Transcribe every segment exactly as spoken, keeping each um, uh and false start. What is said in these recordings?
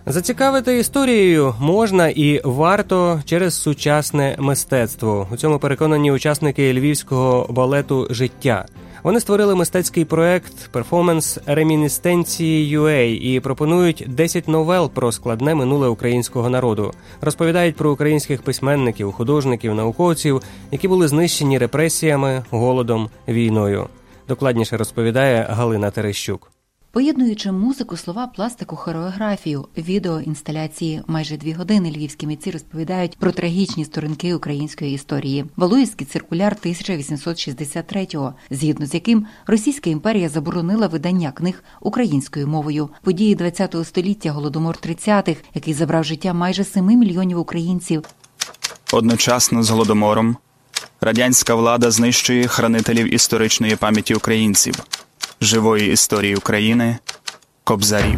Зацікавити історією можна і варто через сучасне мистецтво. У цьому переконані учасники львівського балету «Життя». Вони створили мистецький проект «Перформанс Реміністенції ю ей» і пропонують десять новел про складне минуле українського народу. Розповідають про українських письменників, художників, науковців, які були знищені репресіями, голодом, війною. Докладніше розповідає Галина Терещук. Поєднуючи музику, слова, пластику, хореографію, відео, інсталяції, майже дві години львівські митці розповідають про трагічні сторінки української історії. Валуївський циркуляр тисяча вісімсот шістдесят третього, згідно з яким Російська імперія заборонила видання книг українською мовою. Події ХХ століття, Голодомор тридцятих, який забрав життя майже семи мільйонів українців. Одночасно з Голодомором радянська влада знищує хранителів історичної пам'яті українців, живої історії України, кобзарів.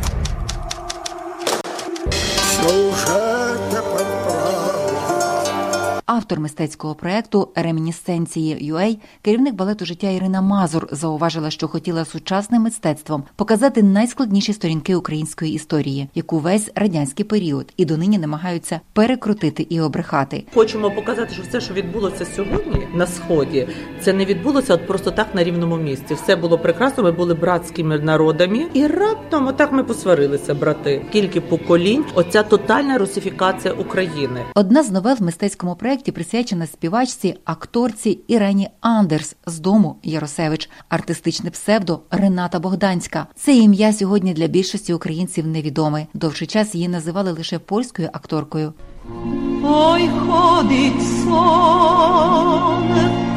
Автор мистецького проєкту «Реміністенції ю ей», керівник балету «Життя» Ірина Мазур зауважила, що хотіла сучасним мистецтвом показати найскладніші сторінки української історії, яку весь радянський період і донині намагаються перекрутити і обрехати. Хочемо показати, що все, що відбулося сьогодні на Сході, це не відбулося от просто так на рівному місці. Все було прекрасно, ми були братськими народами, і раптом отак ми посварилися, брати. Кілька поколінь, оця тотальна русифікація України. Одна з новел в мистецькому проєкті присвячена співачці, акторці Ірені Андерс з дому Яросевич, артистичне псевдо Рената Богданська. Це ім'я сьогодні для більшості українців невідоме. Довший час її називали лише польською акторкою. Ой, ходить сон,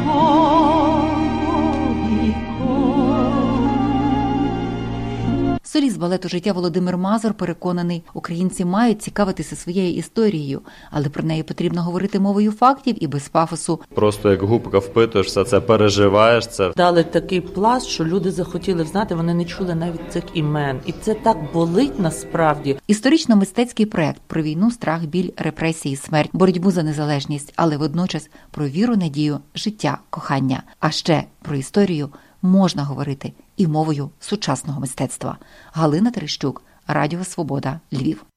Соліст балету «Життя» Володимир Мазур переконаний, українці мають цікавитися своєю історією, але про неї потрібно говорити мовою фактів і без пафосу. Просто як губка впитуєшся, це переживаєш. Це дали такий пласт, що люди захотіли знати, вони не чули навіть цих імен. І це так болить насправді. Історично-мистецький проект про війну, страх, біль, репресії, смерть, боротьбу за незалежність, але водночас про віру, надію, життя, кохання. А ще про історію можна говорити і мовою сучасного мистецтва. Галина Терещук, Радіо Свобода, Львів.